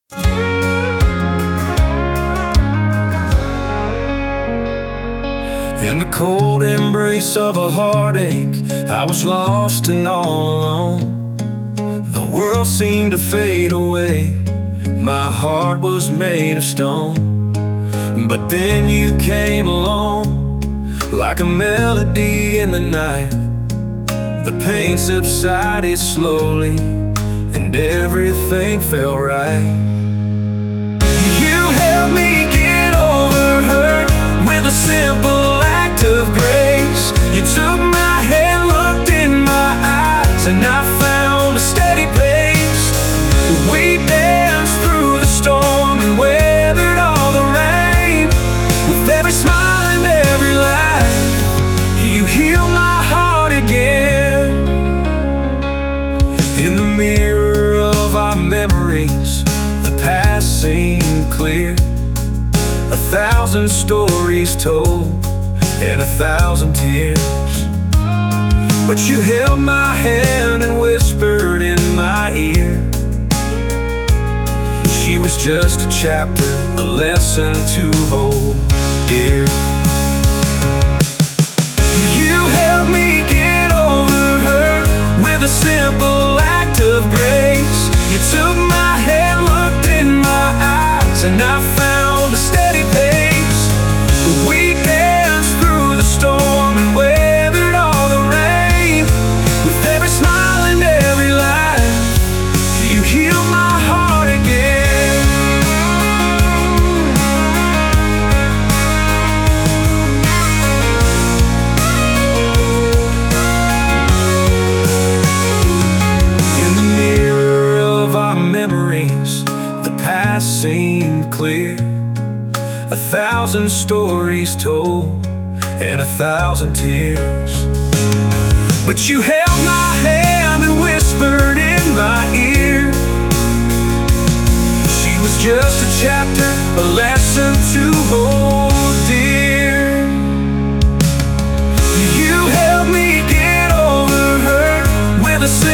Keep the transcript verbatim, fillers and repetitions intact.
In the cold embrace of a heartache, I was lost and all alone. The world seemed to fade away, my heart was made of stone. But then you came along, like a melody in the night. The pain subsided slowly, and everything felt right. You helped me get over hurt with a simple act of grace. You took my hand, looked in my eyes, and I found a steady pace. We danced through the storm and weathered all the rain. With every smile and every laugh, you healed my heart again. In the mirror of our memories, the past seemed clear. A thousand stories told and a thousand tears. But you held my hand and whispered in my ear. She was just a chapter, a lesson to hold dear. You helped me get over hurt with a simple act of grace. You took my hand, looked in my eyes, and I found a steady pace. We danced through the storm and weathered all the rain. With every smile and every laugh, you healed my heart again. In the mirror of our memories, the past seemed clear. A thousand stories told and a thousand tears. But you held my hand and whispered in my ear. She was just a chapter, a lesson to hold dear. You helped me get over hurt with a